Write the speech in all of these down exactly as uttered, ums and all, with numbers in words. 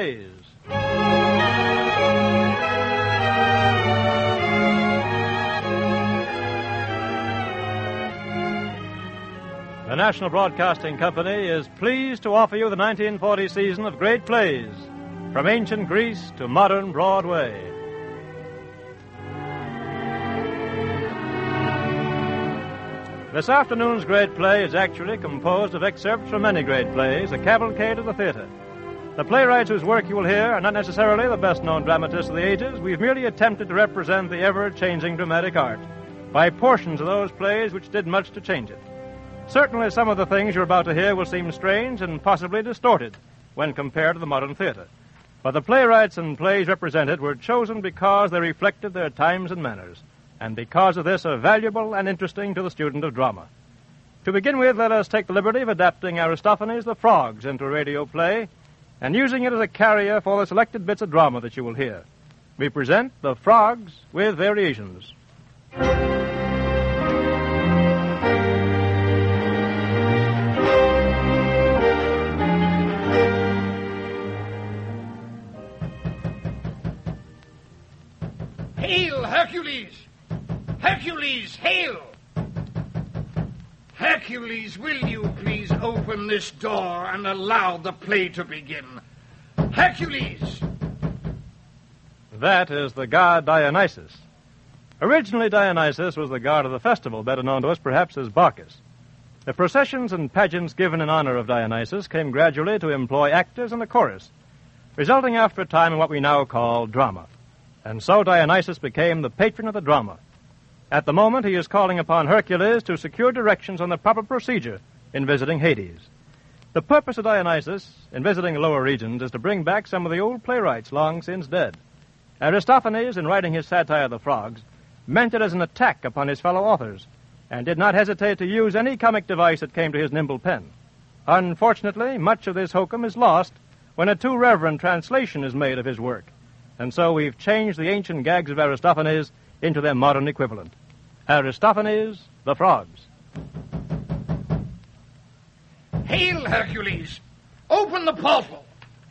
Plays. The National Broadcasting Company is pleased to offer you the nineteen forty season of Great Plays, from ancient Greece to modern Broadway. This afternoon's great play is actually composed of excerpts from many great plays, a cavalcade of the theater. The playwrights whose work you will hear are not necessarily the best-known dramatists of the ages. We've merely attempted to represent the ever-changing dramatic art by portions of those plays which did much to change it. Certainly some of the things you're about to hear will seem strange and possibly distorted when compared to the modern theater. But the playwrights and plays represented were chosen because they reflected their times and manners, and because of this are valuable and interesting to the student of drama. To begin with, let us take the liberty of adapting Aristophanes' The Frogs into a radio play and using it as a carrier for the selected bits of drama that you will hear. We present The Frogs with Variations. Hail, Hercules! Hercules, hail! Hercules, will you please open this door and allow the play to begin? Hercules! That is the god Dionysus. Originally, Dionysus was the god of the festival, better known to us perhaps as Bacchus. The processions and pageants given in honor of Dionysus came gradually to employ actors and a chorus, resulting after a time in what we now call drama. And so Dionysus became the patron of the drama. At the moment, he is calling upon Hercules to secure directions on the proper procedure in visiting Hades. The purpose of Dionysus in visiting the lower regions is to bring back some of the old playwrights long since dead. Aristophanes, in writing his satire of the frogs, meant it as an attack upon his fellow authors, and did not hesitate to use any comic device that came to his nimble pen. Unfortunately, much of this hokum is lost when a too reverent translation is made of his work, and so we've changed the ancient gags of Aristophanes into their modern equivalent. Aristophanes, The Frogs. Hail, Hercules! Open the portal!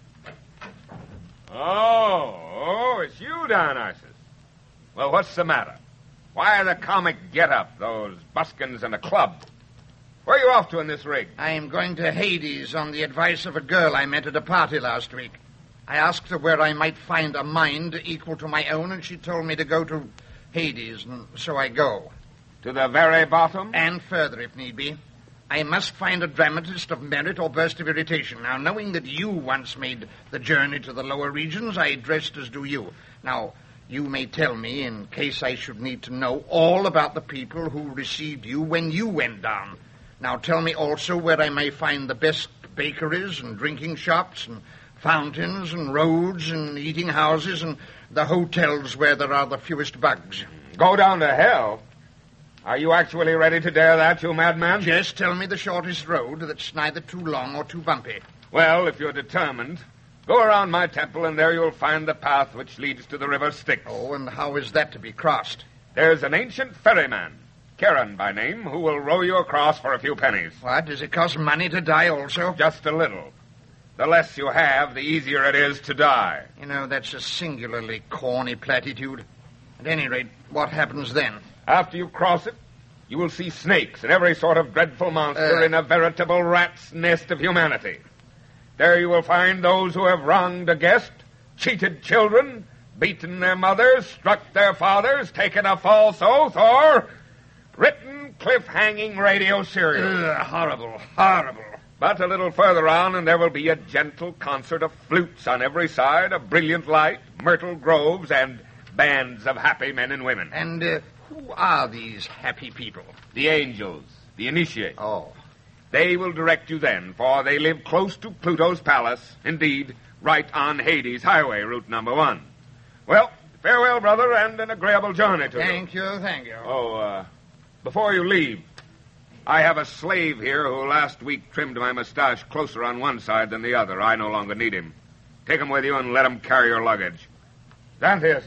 Oh, oh, it's you, Dionysus. Well, what's the matter? Why the comic get-up, those buskins and a club? Where are you off to in this rig? I am going to Hades on the advice of a girl I met at a party last week. I asked her where I might find a mind equal to my own, and she told me to go to Hades, and so I go. To the very bottom? And further, if need be. I must find a dramatist of merit or burst of irritation. Now, knowing that you once made the journey to the lower regions, I dressed as do you. Now, you may tell me, in case I should need to know, all about the people who received you when you went down. Now, tell me also where I may find the best bakeries and drinking shops and fountains and roads and eating houses and the hotels where there are the fewest bugs. Go down to hell? Are you actually ready to dare that, you madman? Just tell me the shortest road that's neither too long or too bumpy. Well, if you're determined, go around my temple and there you'll find the path which leads to the river Styx. Oh, and how is that to be crossed? There's an ancient ferryman, Charon by name, who will row you across for a few pennies. What? Does it cost money to die also? Just a little. The less you have, the easier it is to die. You know, that's a singularly corny platitude. At any rate, what happens then? After you cross it, you will see snakes and every sort of dreadful monster Uh. in a veritable rat's nest of humanity. There you will find those who have wronged a guest, cheated children, beaten their mothers, struck their fathers, taken a false oath, or written cliff-hanging radio serials. Ugh, horrible, horrible. But a little further on, and there will be a gentle concert of flutes on every side, a brilliant light, myrtle groves, and bands of happy men and women. And uh, who are these happy people? The angels, the initiates. Oh. They will direct you then, for they live close to Pluto's palace, indeed, right on Hades Highway, route number one. Well, farewell, brother, and an agreeable journey to you. Thank you, thank you. Oh, uh, before you leave, I have a slave here who last week trimmed my mustache closer on one side than the other. I no longer need him. Take him with you and let him carry your luggage. Xanthias!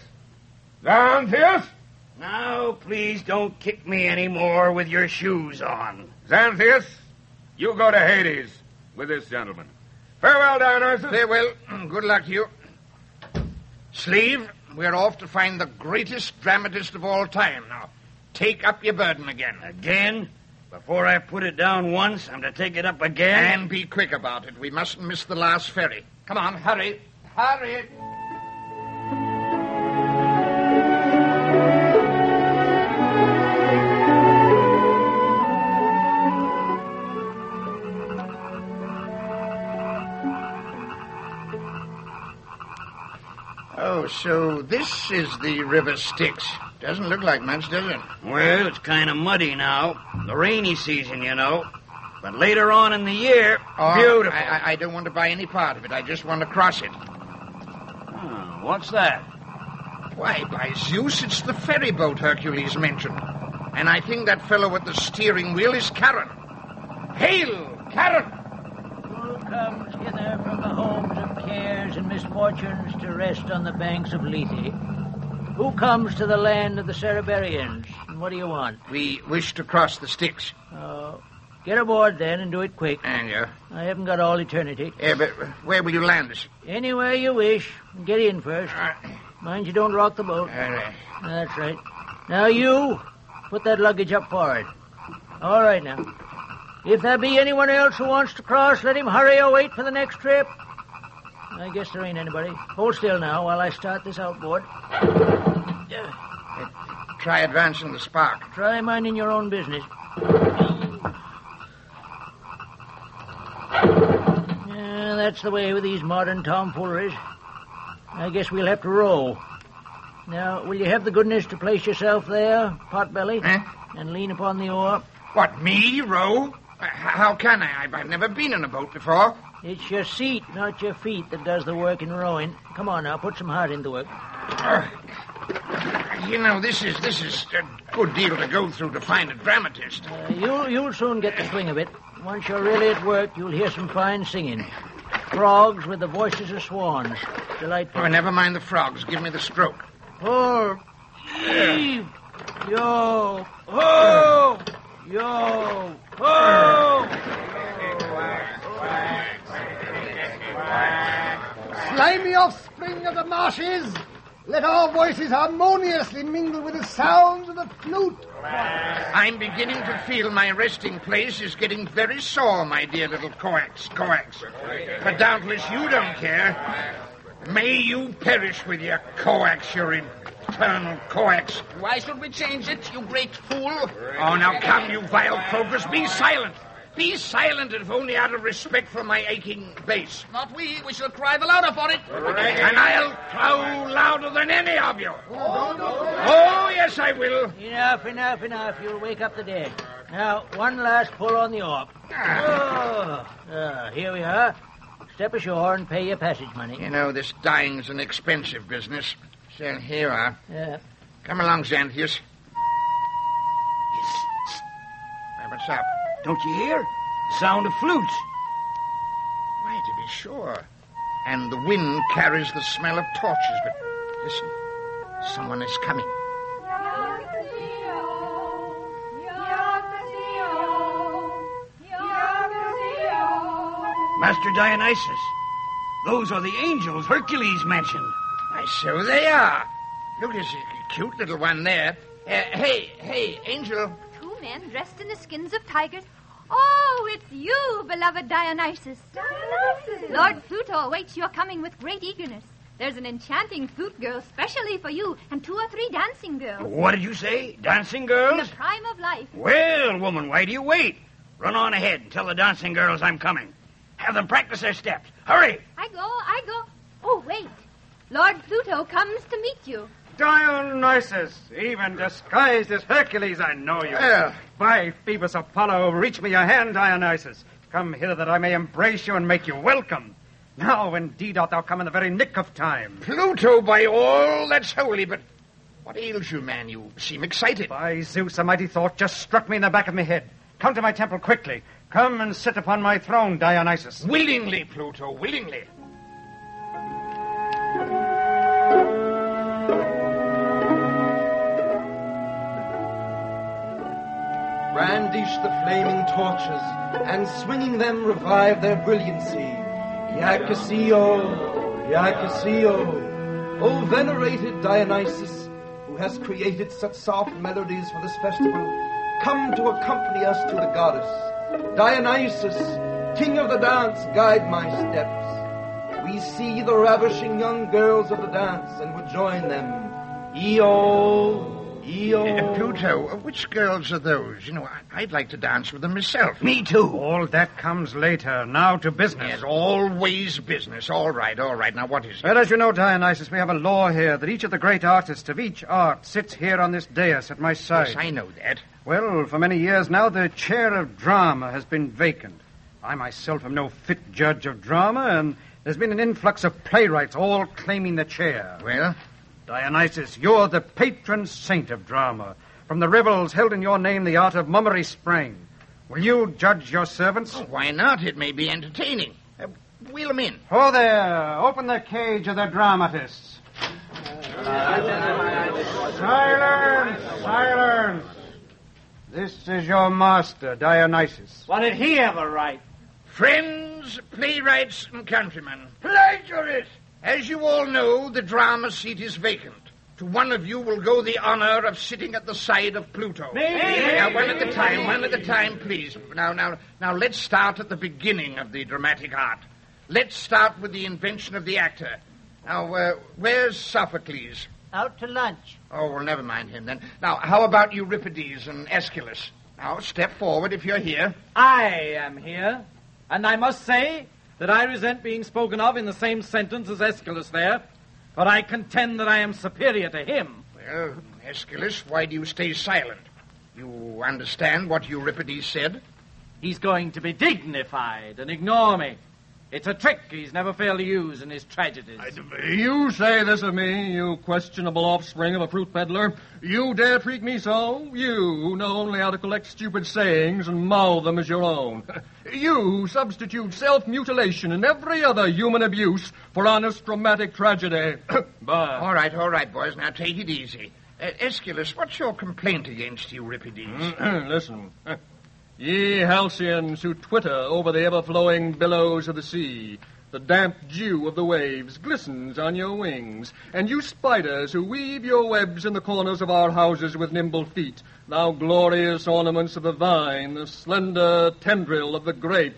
Xanthias! Now, please don't kick me any more with your shoes on. Xanthias, you go to Hades with this gentleman. Farewell, Dionysus. Farewell. Good luck to you. Sleeve, we're off to find the greatest dramatist of all time. Now, take up your burden again. Again? Before I put it down once, I'm to take it up again? And be quick about it. We mustn't miss the last ferry. Come on, hurry. Hurry. Oh, so this is the River Styx. Doesn't look like much, does it? Well, it's kind of muddy now. The rainy season, you know. But later on in the year, Oh, beautiful. I, I, I don't want to buy any part of it. I just want to cross it. Oh, what's that? Why, by Zeus, it's the ferry boat Hercules mentioned. And I think that fellow at the steering wheel is Charon. Hail, Charon! Who comes hither from the homes of cares and misfortunes to rest on the banks of Lethe? Who comes to the land of the Cereberians? And what do you want? We wish to cross the Styx. Oh, get aboard then and do it quick. And you? I haven't got all eternity. Yeah, but where will you land us? Anywhere you wish. Get in first. Uh, Mind you don't rock the boat. all right. That's right. Now you, put that luggage up forward. All right now. If there be anyone else who wants to cross, let him hurry or wait for the next trip. I guess there ain't anybody. Hold still now while I start this outboard. Try advancing the spark. Try minding your own business. Yeah, that's the way with these modern tomfooleries. I guess we'll have to row. Now, will you have the goodness to place yourself there, Potbelly, Eh? and lean upon the oar? What, me, row? Uh, h- how can I? I've, I've never been in a boat before. It's your seat, not your feet, that does the work in rowing. Come on now, put some heart into work. Uh, you know, this is this is a good deal to go through to find a dramatist. Uh, you'll, you'll soon get the swing of it. Once you're really at work, you'll hear some fine singing. Frogs with the voices of swans. Delightful. Oh, never mind the frogs. Give me the stroke. Oh, heave, yo, ho, yo, ho. Slimy offspring of the marshes, let our voices harmoniously mingle with the sounds of the flute. I'm beginning to feel my resting place is getting very sore, my dear little coax, coax. But doubtless you don't care. May you perish with your coax, your infernal coax. Why should we change it, you great fool? Oh, now come, you vile croakers, be silent. Be silent, if only out of respect for my aching bass. Not we. We shall cry the louder for it. And I'll crow louder than any of you. Oh, yes, I will. Enough, enough, enough. You'll wake up the dead. Now, one last pull on the oar. Oh, ah, here we are. Step ashore and pay your passage money. You know, this dying's an expensive business. So here you are. Yeah. Come along, Xanthius. Hey, what's up? Don't you hear? The sound of flutes. Why, to be sure. And the wind carries the smell of torches, but listen. Someone is coming. Master Dionysus. Those are the angels Hercules mentioned. Why, so they are. Look, there's a cute little one there. Uh, hey, hey, Angel. Two men dressed in the skins of tigers. Oh, it's you, beloved Dionysus. Dionysus! Lord Pluto awaits your coming with great eagerness. There's an enchanting flute girl specially for you, and two or three dancing girls. What did you say? Dancing In girls? the prime of life. Well, woman, why do you wait? Run on ahead and tell the dancing girls I'm coming. Have them practice their steps. Hurry! I go, I go. Oh, wait. Lord Pluto comes to meet you. Dionysus, even disguised as Hercules, I know you. Well. By Phoebus Apollo, reach me your hand, Dionysus. Come hither that I may embrace you and make you welcome. Now, indeed, art thou come in the very nick of time. Pluto, by all that's holy, but what ails you, man? You seem excited. By Zeus, a mighty thought just struck me in the back of my head. Come to my temple quickly. Come and sit upon my throne, Dionysus. Willingly, Pluto, willingly. Brandish the flaming torches, and swinging them revive their brilliancy. Iacasio, Iacasio, O venerated Dionysus, who has created such soft melodies for this festival, come to accompany us to the goddess. Dionysus, king of the dance, guide my steps. We see the ravishing young girls of the dance and would join them. Io, Io. Uh, Pluto, which girls are those? You know, I- I'd like to dance with them myself. Me too. All that comes later. Now to business. Yes, always business. All right, all right. Now, what is it? Well, as you know, Dionysus, we have a law here that each of the great artists of each art sits here on this dais at my side. Yes, I know that. Well, for many years now, the chair of drama has been vacant. I myself am no fit judge of drama, and there's been an influx of playwrights all claiming the chair. Well? Dionysus, you're the patron saint of drama. From the revels held in your name, the art of mummery sprang. Will you judge your servants? Oh, why not? It may be entertaining. Uh, wheel them in. Oh, there. Open the cage of the dramatists. Silence! Silence! This is your master, Dionysus. What did he ever write? Friends, playwrights, and countrymen. Plagiarist! As you all know, the drama seat is vacant. To one of you will go the honor of sitting at the side of Pluto. Me! Now, one at a time, one at a time, please. Now, now, now, let's start at the beginning of the dramatic art. Let's start with the invention of the actor. Now, uh, where's Sophocles? Out to lunch. Oh, well, never mind him then. Now, how about Euripides and Aeschylus? Now, step forward if you're here. I am here, and I must say that I resent being spoken of in the same sentence as Aeschylus there, but I contend that I am superior to him. Well, Aeschylus, why do you stay silent? You understand what Euripides said? He's going to be dignified and ignore me. It's a trick he's never failed to use in his tragedies. You say this of me, you questionable offspring of a fruit peddler? You dare treat me so? You, who know only how to collect stupid sayings and mouth them as your own. You, who substitute self-mutilation and every other human abuse for honest dramatic tragedy. Bah. All right, all right, boys. Now, take it easy. Uh, Aeschylus, what's your complaint against Euripides? Listen. Ye Halcyons who twitter over the ever-flowing billows of the sea, the damp dew of the waves glistens on your wings, and you spiders who weave your webs in the corners of our houses with nimble feet, thou glorious ornaments of the vine, the slender tendril of the grape,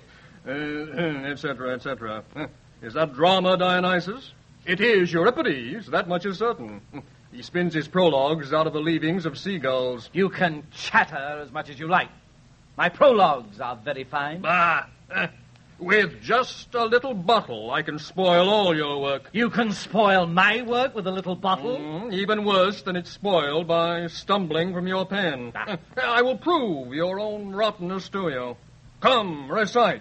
et cetera, et cetera. Is that drama, Dionysus? It is Euripides, that much is certain. He spins his prologues out of the leavings of seagulls. You can chatter as much as you like. My prologues are very fine. Bah! With just a little bottle, I can spoil all your work. You can spoil my work with a little bottle? Mm, even worse than it's spoiled by stumbling from your pen. Ah. I will prove your own rottenness to you. Come, recite.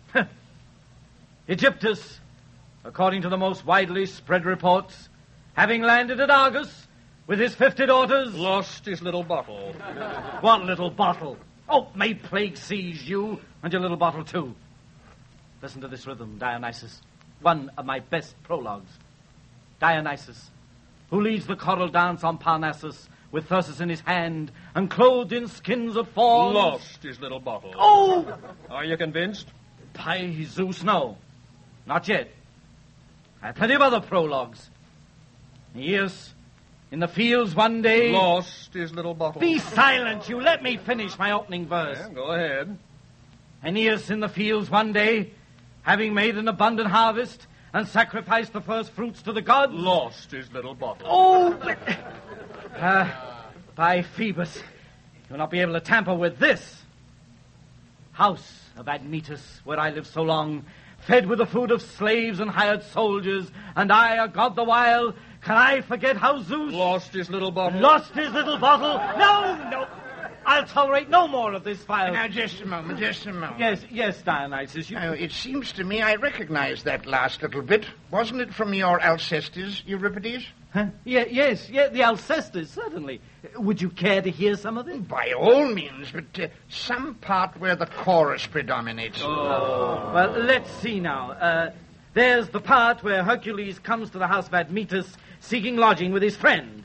Egyptus, according to the most widely spread reports, having landed at Argos with his fifty daughters... Lost his little bottle. What little bottle? Oh, may plague seize you and your little bottle, too. Listen to this rhythm, Dionysus, one of my best prologues. Dionysus, who leads the choral dance on Parnassus with thyrsus in his hand and clothed in skins of fawns... Lost his little bottle. Oh! Are you convinced? By Zeus, no. Not yet. I have plenty of other prologues. Yes, in the fields one day... Lost his little bottle. Be silent, you. Let me finish my opening verse. Yeah, go ahead. Aeneas in the fields one day, having made an abundant harvest and sacrificed the first fruits to the gods... Lost his little bottle. Oh! uh, by Phoebus, you'll not be able to tamper with this. House of Admetus, where I lived so long, fed with the food of slaves and hired soldiers, and I, a god the while... Can I forget how Zeus... Lost his little bottle. Lost his little bottle? No, no. I'll tolerate no more of this file. Now, just a moment, just a moment. Yes, yes, Dionysus. You... Now, it seems to me I recognize that last little bit. Wasn't it from your Alcestis, Euripides? Huh? Yeah, yes, yeah, the Alcestis, certainly. Would you care to hear some of it? By all means, but uh, some part where the chorus predominates. Oh. Well, let's see now. Uh, there's the part where Hercules comes to the house of Admetus seeking lodging with his friend.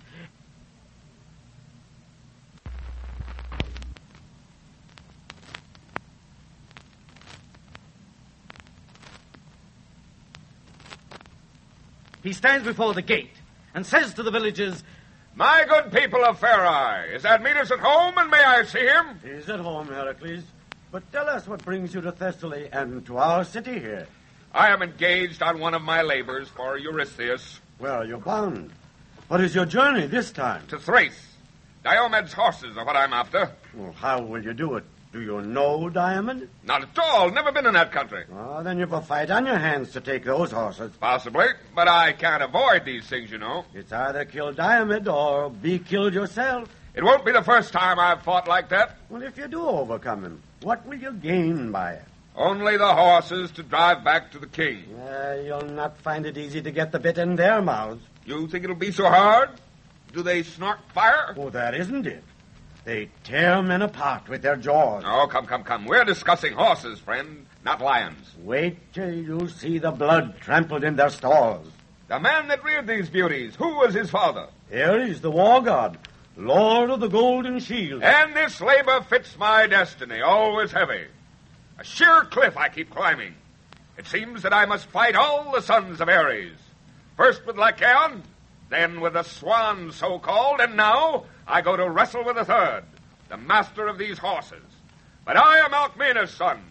he stands before the gate and says to the villagers, My good people of Fair Eye, is Admetus at home, and may I see him? He's at home, Heracles. But tell us what brings you to Thessaly and to our city here. I am engaged on one of my labors for Eurystheus. Well, you're bound. What is your journey this time? To Thrace. Diomed's horses are what I'm after. Well, how will you do it? Do you know Diomed? Not at all. Never been in that country. Oh, then you've a fight on your hands to take those horses. Possibly, but I can't avoid these things, you know. It's either kill Diomed or be killed yourself. It won't be the first time I've fought like that. Well, if you do overcome him, what will you gain by it? Only the horses to drive back to the king. Uh, you'll not find it easy to get the bit in their mouths. You think it'll be so hard? Do they snort fire? Oh, that isn't it. They tear men apart with their jaws. Oh, come, come, come. We're discussing horses, friend, not lions. Wait till you see the blood trampled in their stalls. The man that reared these beauties, who was his father? Ares, the war god, lord of the golden shield. And this labor fits my destiny, always heavy. A sheer cliff I keep climbing. It seems that I must fight all the sons of Ares. First with Lycaon, then with the swan so-called, and now I go to wrestle with the third, the master of these horses. But I am Alcmena's son.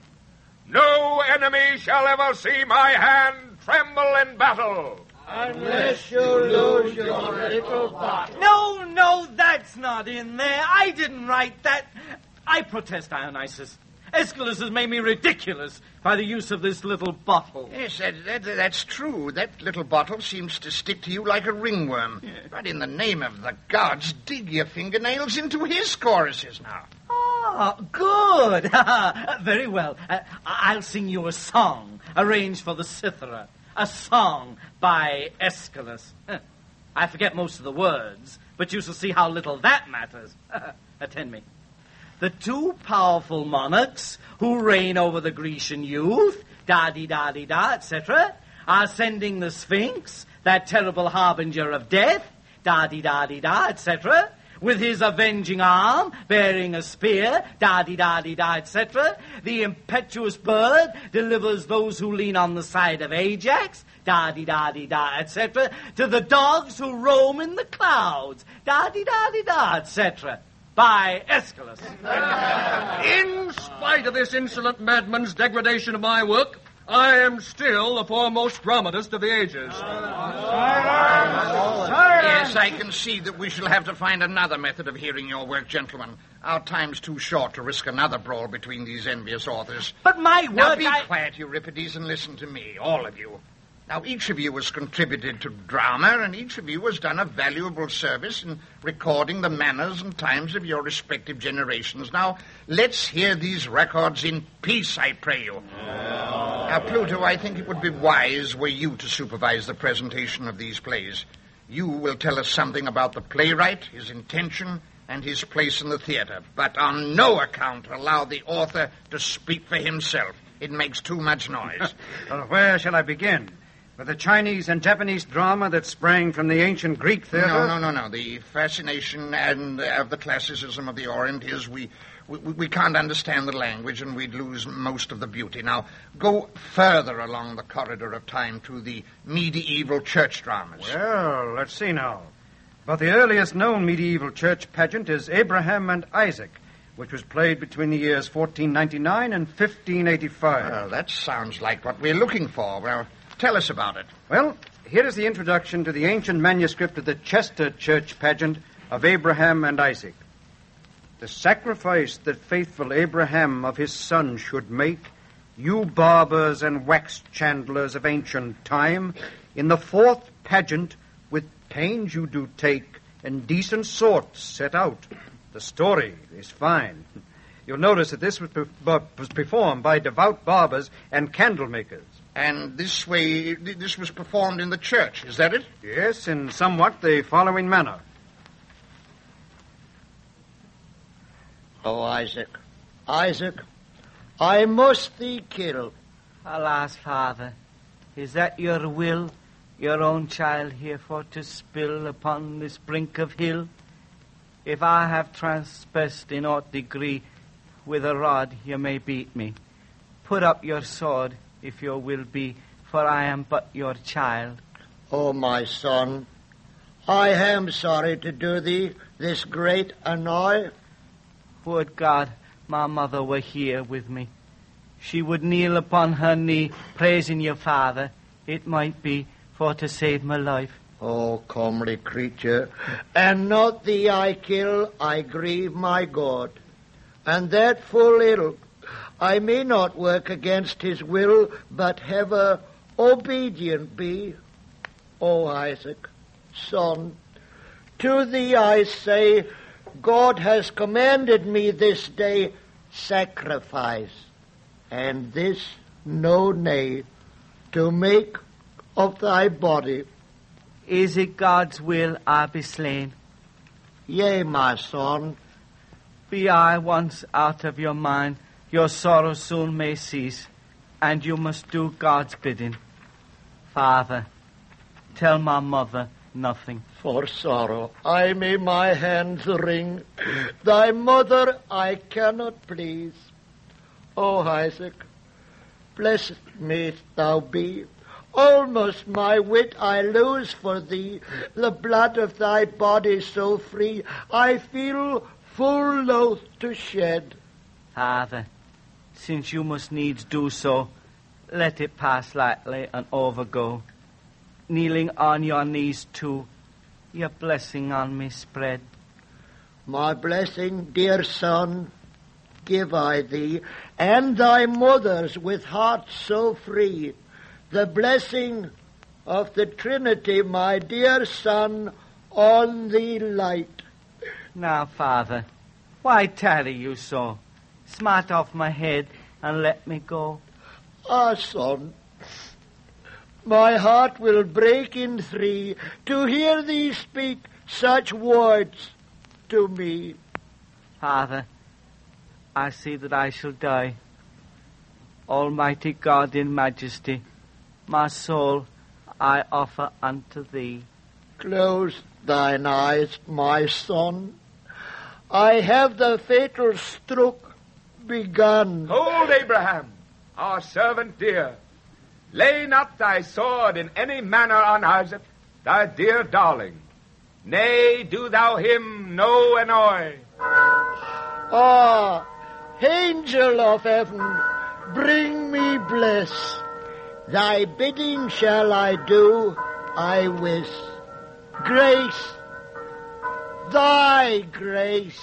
No enemy shall ever see my hand tremble in battle. Unless you lose your little bottle. No, no, that's not in there. I didn't write that. I protest, Dionysus. Aeschylus has made me ridiculous by the use of this little bottle. Yes, that, that, that's true. That little bottle seems to stick to you like a ringworm. Yeah. But in the name of the gods, dig your fingernails into his choruses now. Ah, good. Very well. Uh, I'll sing you a song arranged for the cithara. A song by Aeschylus. I forget most of the words, but you shall see how little that matters. Attend me. The two powerful monarchs who reign over the Grecian youth, da-di-da-di-da, et cetera, are sending the Sphinx, that terrible harbinger of death, da-di-da-di-da, et cetera, with his avenging arm, bearing a spear, da-di-da-di-da, et cetera. The impetuous bird delivers those who lean on the side of Ajax, da-di-da-di-da, et cetera, to the dogs who roam in the clouds, da-di-da-di-da, et cetera. By Aeschylus. In spite of this insolent madman's degradation of my work, I am still the foremost dramatist of the ages. Yes, I can see that we shall have to find another method of hearing your work, gentlemen. Our time's too short to risk another brawl between these envious authors. But my work... Now be I... quiet, Euripides, and listen to me, all of you. Now, each of you has contributed to drama, and each of you has done a valuable service in recording the manners and times of your respective generations. Now, let's hear these records in peace, I pray you. Yeah. Now, Pluto, I think it would be wise were you to supervise the presentation of these plays. You will tell us something about the playwright, his intention, and his place in the theater, but on no account allow the author to speak for himself. It makes too much noise. Well, where shall I begin? With the Chinese and Japanese drama that sprang from the ancient Greek theater? No, no, no, no. The fascination and uh, of the classicism of the Orient is we, we we can't understand the language and we'd lose most of the beauty. Now, go further along the corridor of time to the medieval church dramas. Well, let's see now. But the earliest known medieval church pageant is Abraham and Isaac, which was played between the years fourteen ninety-nine and fifteen eighty-five. Well, that sounds like what we're looking for. Well, tell us about it. Well, here is the introduction to the ancient manuscript of the Chester church pageant of Abraham and Isaac. The sacrifice that faithful Abraham of his son should make, you barbers and wax chandlers of ancient time, in the fourth pageant with pains you do take, and decent sorts set out. The story is fine. You'll notice that this was, pe- was performed by devout barbers and candle makers. And this way, this was performed in the church, is that it? Yes, in somewhat the following manner. Oh, Isaac, Isaac, I must thee kill. Alas, father, is that your will, your own child here for to spill upon this brink of hill? If I have transgressed in aught degree, with a rod you may beat me. Put up your sword, if your will be, for I am but your child. Oh, my son, I am sorry to do thee this great annoy. Would God my mother were here with me. She would kneel upon her knee, praising your father, it might be, for to save my life. Oh, comely creature, and not thee I kill, I grieve my God. And that full ill, I may not work against his will, but ever obedient be. O Isaac, son, to thee I say, God has commanded me this day sacrifice, and this no nay, to make of thy body. Is it God's will I be slain? Yea, my son. Be I once out of your mind, your sorrow soon may cease, and you must do God's bidding. Father, tell my mother nothing. For sorrow I may my hands wring, thy mother I cannot please. O Isaac, blessed mayst thou be. Almost my wit I lose for thee, the blood of thy body so free, I feel full loath to shed. Father, since you must needs do so, let it pass lightly and overgo. Kneeling on your knees too, your blessing on me spread. My blessing, dear son, give I thee, and thy mother's with hearts so free. The blessing of the Trinity, my dear son, on thee light. Now, Father, why tarry you so? Smite off my head and let me go. Ah, son, my heart will break in three to hear thee speak such words to me. Father, I see that I shall die. Almighty God in majesty, my soul I offer unto thee. Close thine eyes, my son. I have the fatal stroke begun. Hold, Abraham, our servant dear. Lay not thy sword in any manner on Isaac, thy dear darling. Nay, do thou him no annoy. Ah, angel of heaven, bring me bliss. Thy bidding shall I do, I wish. Grace, thy grace.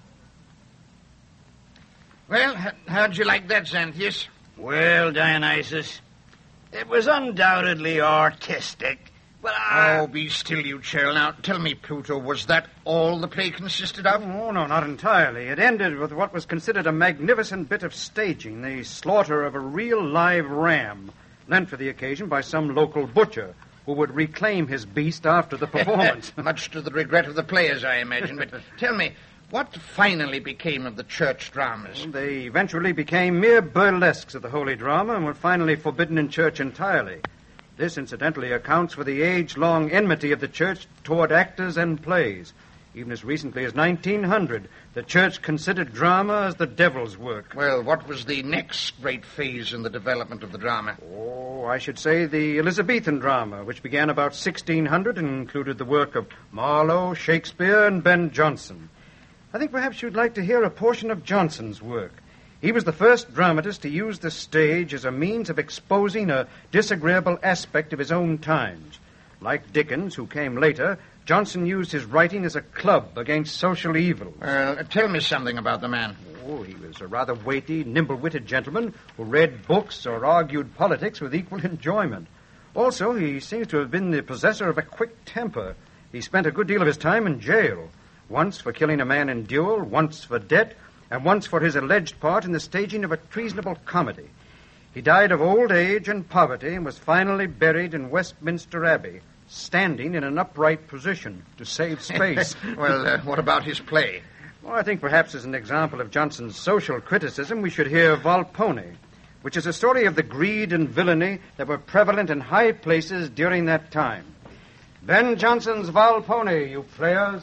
Well, h- how'd you like that, Xanthias? Well, Dionysus, it was undoubtedly artistic, but I... Oh, be still, you churl. Now, tell me, Pluto, was that all the play consisted of? Oh, no, not entirely. It ended with what was considered a magnificent bit of staging, the slaughter of a real live ram, lent for the occasion by some local butcher, who would reclaim his beast after the performance. Much to the regret of the players, I imagine. But tell me, what finally became of the church dramas? They eventually became mere burlesques of the holy drama and were finally forbidden in church entirely. This, incidentally, accounts for the age-long enmity of the church toward actors and plays. Even as recently as nineteen hundred, the church considered drama as the devil's work. Well, what was the next great phase in the development of the drama? Oh, I should say the Elizabethan drama, which began about sixteen hundred and included the work of Marlowe, Shakespeare, and Ben Jonson. I think perhaps you'd like to hear a portion of Jonson's work. He was the first dramatist to use the stage as a means of exposing a disagreeable aspect of his own times. Like Dickens, who came later, Jonson used his writing as a club against social evils. Well, uh, tell me something about the man. Oh, he was a rather weighty, nimble-witted gentleman who read books or argued politics with equal enjoyment. Also, he seems to have been the possessor of a quick temper. He spent a good deal of his time in jail, once for killing a man in duel, once for debt, and once for his alleged part in the staging of a treasonable comedy. He died of old age and poverty and was finally buried in Westminster Abbey, standing in an upright position to save space. Well, uh, what about his play? Well, I think perhaps as an example of Jonson's social criticism, we should hear Volpone, which is a story of the greed and villainy that were prevalent in high places during that time. Ben Jonson's Volpone, you players.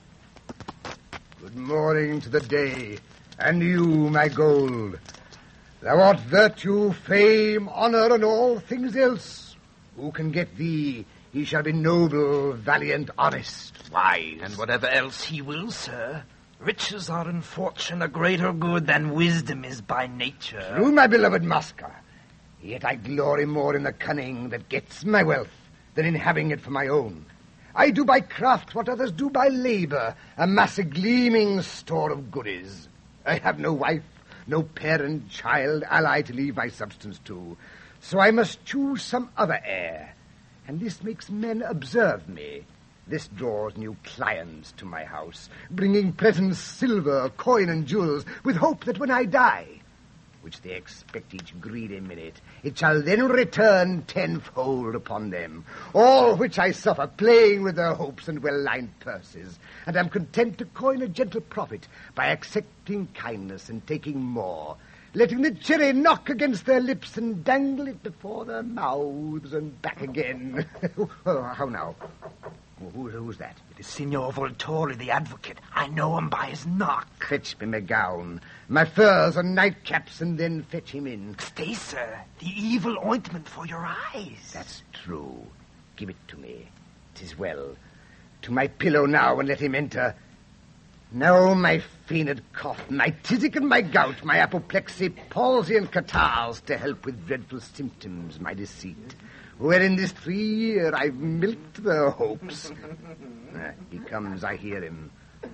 Good morning to the day, and you, my gold. Thou art virtue, fame, honor, and all things else. Who can get thee He shall be noble, valiant, honest, wise. And whatever else he will, sir, riches are in fortune a greater good than wisdom is by nature. True, my beloved Masca. Yet I glory more in the cunning that gets my wealth than in having it for my own. I do by craft what others do by labor, amass a gleaming store of goodies. I have no wife, no parent, child, ally to leave my substance to, so I must choose some other heir. And this makes men observe me. This draws new clients to my house, bringing presents, silver, coin, and jewels, with hope that when I die, which they expect each greedy minute, it shall then return tenfold upon them, all which I suffer playing with their hopes and well-lined purses, and am content to coin a gentle profit by accepting kindness and taking more, letting the cherry knock against their lips and dangle it before their mouths and back again. Oh, how now? Who, who's that? It is Signor Volturi, the advocate. I know him by his knock. Fetch me my gown, my furs and nightcaps, and then fetch him in. Stay, sir. The evil ointment for your eyes. That's true. Give it to me. 'Tis well. To my pillow now, and let him enter. Now my fiend cough, my tisic and my gout, my apoplexy, palsy, and catarrhs to help with dreadful symptoms, my deceit. Where in this three year I've milked their hopes. Ah, he comes, I hear him.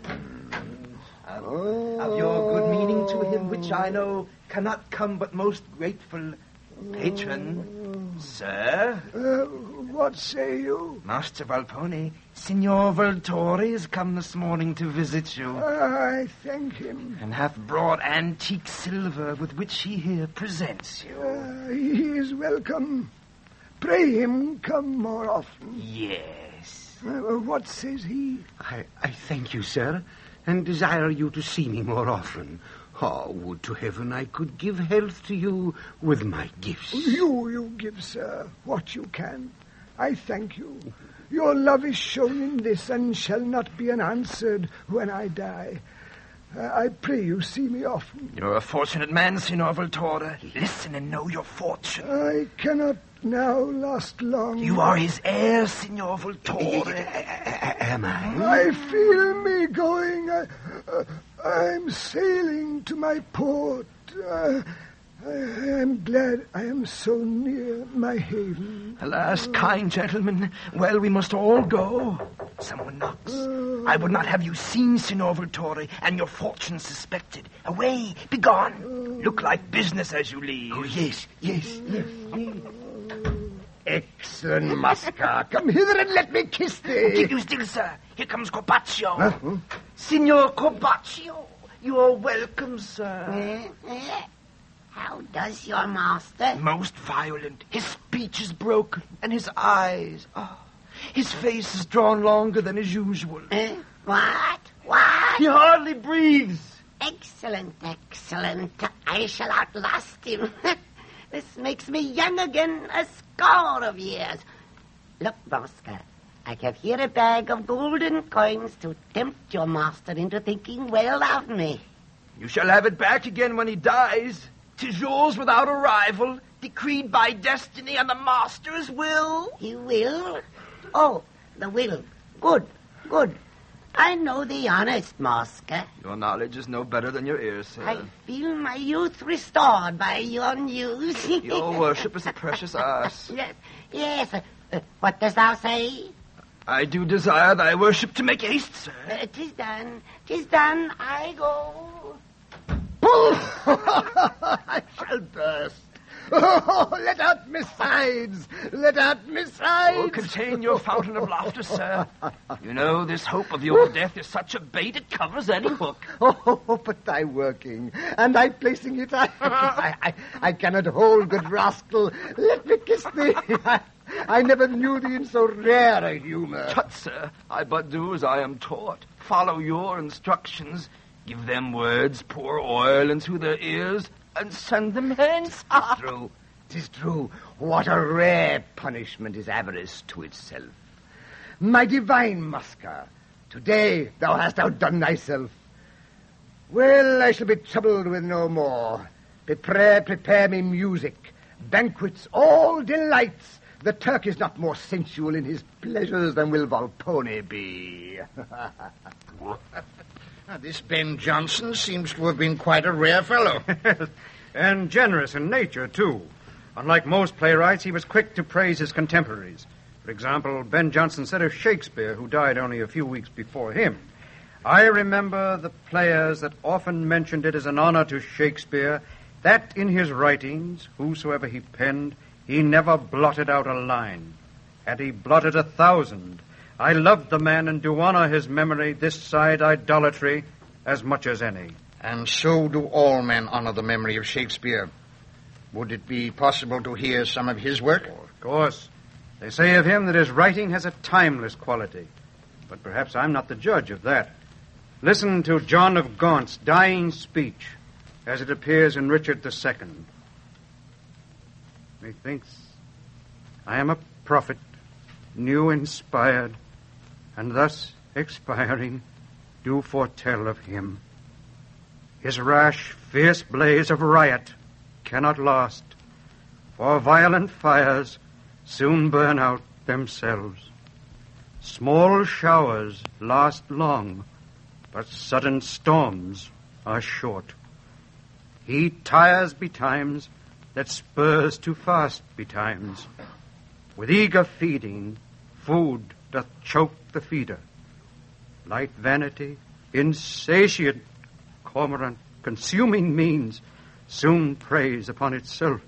Of, of your good meaning to him, which I know cannot come but most grateful patron, sir. Uh, what say you? Master Volpone, Signor Volturi has come this morning to visit you. I thank him. And hath brought antique silver with which he here presents you. Uh, he is welcome. Pray him come more often. Yes. Uh, what says he? I, I thank you, sir, and desire you to see me more often. Oh, would to heaven I could give health to you with my gifts. You, you give, sir, what you can. I thank you. Your love is shown in this and shall not be unanswered when I die. Uh, I pray you see me often. You're a fortunate man, Signor Volturi. Listen and know your fortune. I cannot now last long. You are his heir, Signor Volturi. Am I? I feel me going. I, uh, I'm sailing to my port. Uh, I am glad I am so near my haven. Alas, kind gentlemen, well, we must all go. Someone knocks. Uh, I would not have you seen, Signor Volturi, and your fortune suspected. Away, be gone. Uh, Look like business as you leave. Oh, yes, yes, yes, yes. Excellent, Masca. Come hither and let me kiss thee. Keep you still, sir. Here comes Corbaccio. Huh? Huh? Signor Corbaccio, you are welcome, sir. Uh, uh, how does your master? Most violent. His speech is broken, and his eyes. Oh, his face is drawn longer than is usual. Uh, what? What? He hardly breathes. Excellent, excellent. I shall outlast him. This makes me young again a score of years. Look, Masca, I have here a bag of golden coins to tempt your master into thinking well of me. You shall have it back again when he dies. 'Tis yours without a rival, decreed by destiny and the master's will. He will? Oh, the will. Good, good. I know thee honest, Masca. Your knowledge is no better than your ears, sir. I feel my youth restored by your news. Your worship is a precious ass. Yes, yes. Uh, what dost thou say? I do desire thy worship to make haste, sir. Uh, 'tis done, 'tis done. I go. I shall burst. Oh, let out my sides! Let out my sides! Oh, contain your fountain of laughter, sir. You know, this hope of your death is such a bait it covers any hook. Oh, but I working, and I placing it. I, I, I, I cannot hold, good rascal. Let me kiss thee. I, I never knew thee in so rare a humor. Tut, sir, I but do as I am taught. Follow your instructions. Give them words, pour oil into their ears, and send them hence. Tis true, tis true. What a rare punishment is avarice to itself. My divine Masca, today thou hast outdone thyself. Well, I shall be troubled with no more. Prepare, prepare me music, banquets, all delights, The Turk is not more sensual in his pleasures than will Volpone be. Now, this Ben Jonson seems to have been quite a rare fellow. And generous in nature, too. Unlike most playwrights, he was quick to praise his contemporaries. For example, Ben Jonson said of Shakespeare, who died only a few weeks before him, "I remember the players that often mentioned it as an honor to Shakespeare that in his writings, whosoever he penned, he never blotted out a line. Had he blotted a thousand, I loved the man and do honor his memory this side idolatry as much as any." And so do all men honor the memory of Shakespeare. Would it be possible to hear some of his work? Oh, of course. They say of him that his writing has a timeless quality. But perhaps I'm not the judge of that. Listen to John of Gaunt's dying speech as it appears in Richard the Second. "Methinks I am a prophet, new inspired, and thus expiring, do foretell of him. His rash, fierce blaze of riot cannot last, for violent fires soon burn out themselves. Small showers last long, but sudden storms are short. He tires betimes that spurs too fast betimes. With eager feeding, food doth choke the feeder. Light vanity, insatiate cormorant, consuming means, soon preys upon itself.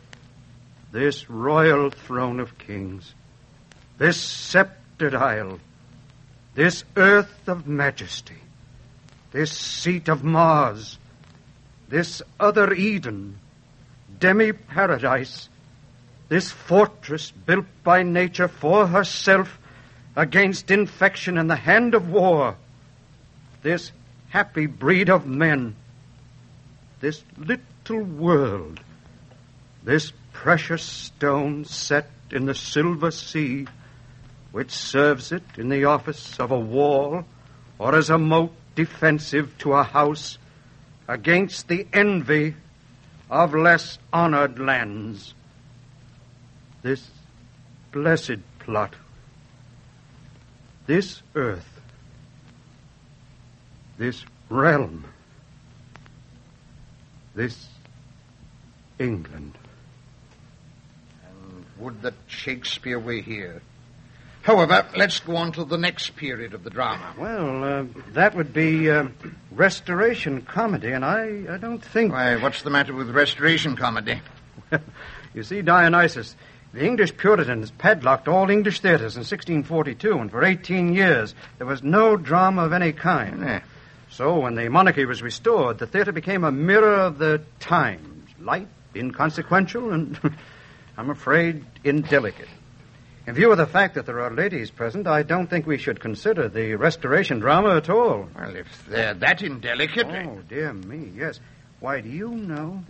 This royal throne of kings, this sceptred isle, this earth of majesty, this seat of Mars, this other Eden, demi-paradise, this fortress built by nature for herself against infection and the hand of war, this happy breed of men, this little world, this precious stone set in the silver sea, which serves it in the office of a wall or as a moat defensive to a house against the envy of less honored lands. This blessed plot, this earth, this realm, this England." And would that Shakespeare were here. However, let's go on to the next period of the drama. Well, uh, that would be uh, Restoration comedy, and I, I don't think... Why, what's the matter with Restoration comedy? You see, Dionysus, the English Puritans padlocked all English theaters in sixteen forty-two, and for eighteen years there was no drama of any kind. Yeah. So when the monarchy was restored, the theater became a mirror of the times, light, inconsequential, and, I'm afraid, indelicate. In view of the fact that there are ladies present, I don't think we should consider the Restoration drama at all. Well, if they're that indelicate... Oh, dear me, yes. Why, do you know?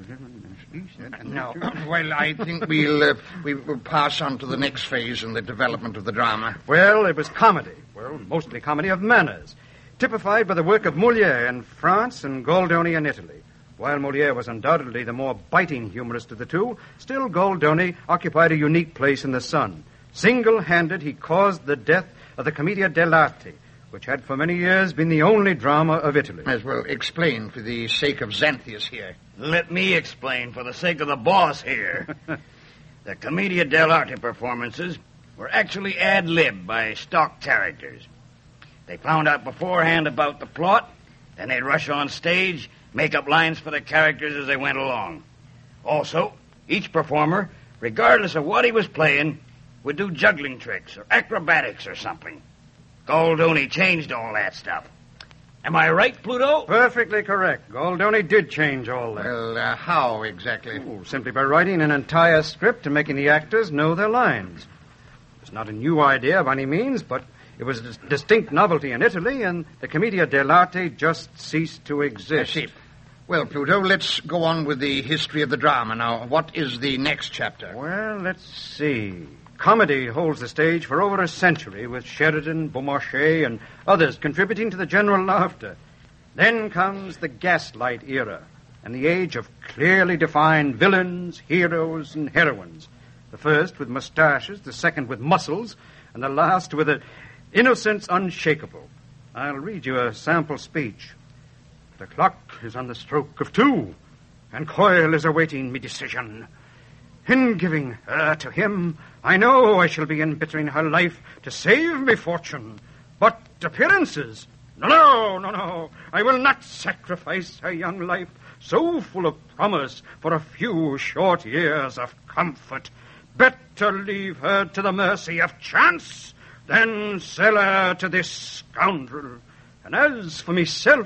No. Well, I think we'll, uh, we will pass on to the next phase in the development of the drama. Well, it was comedy. Well, mostly comedy of manners, typified by the work of Molière in France and Goldoni in Italy. While Molière was undoubtedly the more biting humorist of the two, still Goldoni occupied a unique place in the sun. Single-handed, he caused the death of the Commedia dell'arte, which had for many years been the only drama of Italy. As well, explain for the sake of Xanthias here. Let me explain for the sake of the boss here. The Commedia dell'arte performances were actually ad-lib by stock characters. They found out beforehand about the plot, then they'd rush on stage, make up lines for the characters as they went along. Also, each performer, regardless of what he was playing, would do juggling tricks or acrobatics or something. Goldoni changed all that stuff. Am I right, Pluto? Perfectly correct. Goldoni did change all that. Well, uh, how exactly? Oh, simply by writing an entire script and making the actors know their lines. It's not a new idea by any means, but it was a distinct novelty in Italy, and the Commedia dell'arte just ceased to exist. I see. Well, Pluto, let's go on with the history of the drama. Now, what is the next chapter? Well, let's see. Comedy holds the stage for over a century, with Sheridan, Beaumarchais, and others contributing to the general laughter. Then comes the Gaslight era, and the age of clearly defined villains, heroes, and heroines. The first with moustaches, the second with muscles, and the last with an innocence unshakable. I'll read you a sample speech. The clock is on the stroke of two, and Coyle is awaiting me decision. In giving her to him, I know I shall be embittering her life to save me fortune. But appearances? No, no, no, no. I will not sacrifice her young life, so full of promise, for a few short years of comfort. Better leave her to the mercy of chance than sell her to this scoundrel. And as for myself,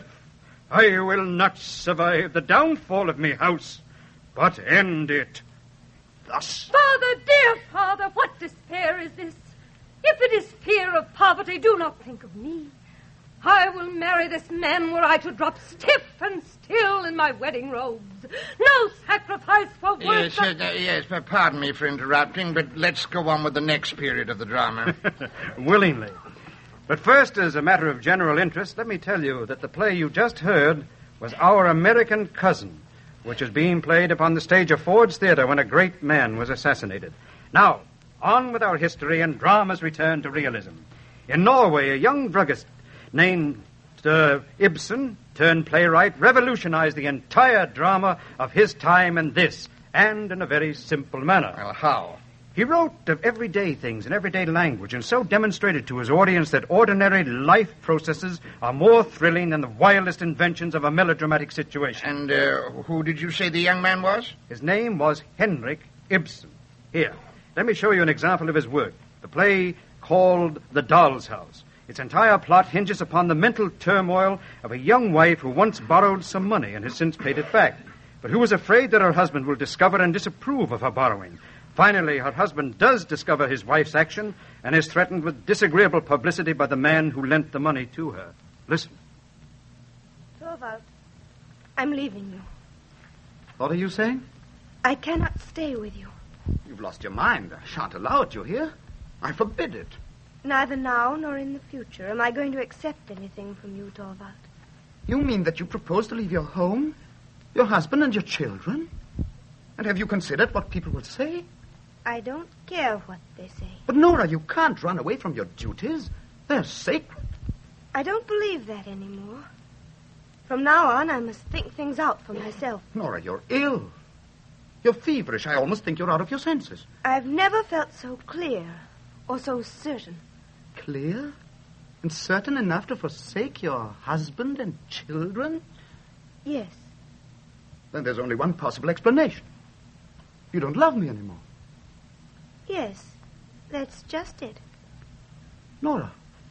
I will not survive the downfall of me house, but end it thus. Father, dear father, what despair is this? If it is fear of poverty, do not think of me. I will marry this man were I to drop stiff and still in my wedding robes. No sacrifice for worth. Yes, of... uh, yes, but pardon me for interrupting, but let's go on with the next period of the drama. Willingly. But first, as a matter of general interest, let me tell you that the play you just heard was Our American Cousin, which is being played upon the stage of Ford's Theater when a great man was assassinated. Now, on with our history and drama's return to realism. In Norway, a young druggist named uh, Ibsen, turned playwright, revolutionized the entire drama of his time and this, and in a very simple manner. Well, how? He wrote of everyday things in everyday language and so demonstrated to his audience that ordinary life processes are more thrilling than the wildest inventions of a melodramatic situation. And uh, who did you say the young man was? His name was Henrik Ibsen. Here, let me show you an example of his work. The play called The Doll's House. Its entire plot hinges upon the mental turmoil of a young wife who once borrowed some money and has since paid it back, but who is afraid that her husband will discover and disapprove of her borrowing. Finally, her husband does discover his wife's action and is threatened with disagreeable publicity by the man who lent the money to her. Listen. Torvald, I'm leaving you. What are you saying? I cannot stay with you. You've lost your mind. I shan't allow it, you hear? I forbid it. Neither now nor in the future am I going to accept anything from you, Torvald. You mean that you propose to leave your home, your husband and your children? And have you considered what people will say? I don't care what they say. But, Nora, you can't run away from your duties. They're sacred. I don't believe that anymore. From now on, I must think things out for myself. Nora, you're ill. You're feverish. I almost think you're out of your senses. I've never felt so clear or so certain. Clear? And certain enough to forsake your husband and children? Yes. Then there's only one possible explanation. You don't love me anymore. Yes, that's just it. Nora,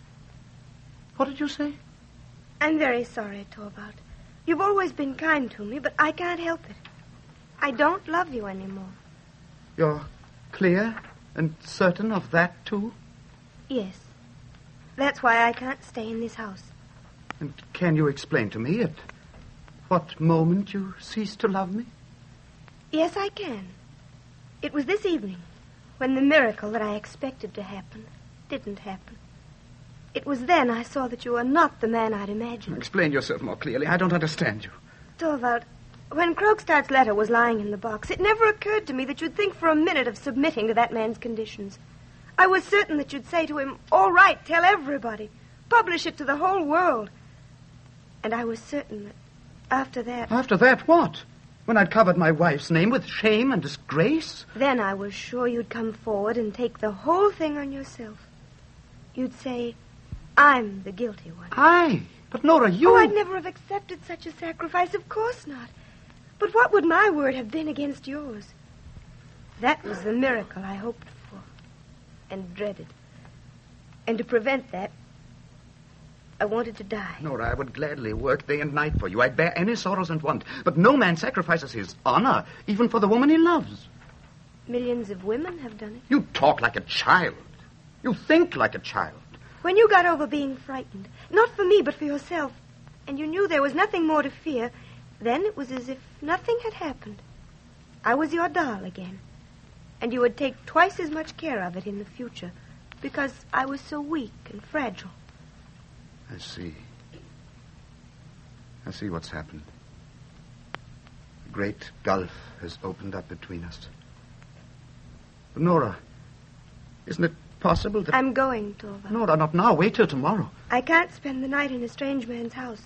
what did you say? I'm very sorry, Torvald. You've always been kind to me, but I can't help it. I don't love you anymore. You're clear and certain of that, too? Yes. That's why I can't stay in this house. And can you explain to me at what moment you ceased to love me? Yes, I can. It was this evening, when the miracle that I expected to happen didn't happen. It was then I saw that you were not the man I'd imagined. Explain yourself more clearly. I don't understand you. Torvald, when Krogstad's letter was lying in the box, it never occurred to me that you'd think for a minute of submitting to that man's conditions. I was certain that you'd say to him, all right, tell everybody. Publish it to the whole world. And I was certain that after that... After that, what? When I'd covered my wife's name with shame and disgrace? Then I was sure you'd come forward and take the whole thing on yourself. You'd say, I'm the guilty one. I? But, Nora, you... Oh, I'd never have accepted such a sacrifice. Of course not. But what would my word have been against yours? That was the miracle I hoped for and dreaded. And to prevent that, I wanted to die. Nora, I would gladly work day and night for you. I'd bear any sorrows and want. But no man sacrifices his honor, even for the woman he loves. Millions of women have done it. You talk like a child. You think like a child. When you got over being frightened, not for me, but for yourself, and you knew there was nothing more to fear, then it was as if nothing had happened. I was your doll again, and you would take twice as much care of it in the future, because I was so weak and fragile. I see. I see what's happened. A great gulf has opened up between us. Nora, isn't it possible that... I'm going, Torvald. Nora, not now. Wait till tomorrow. I can't spend the night in a strange man's house.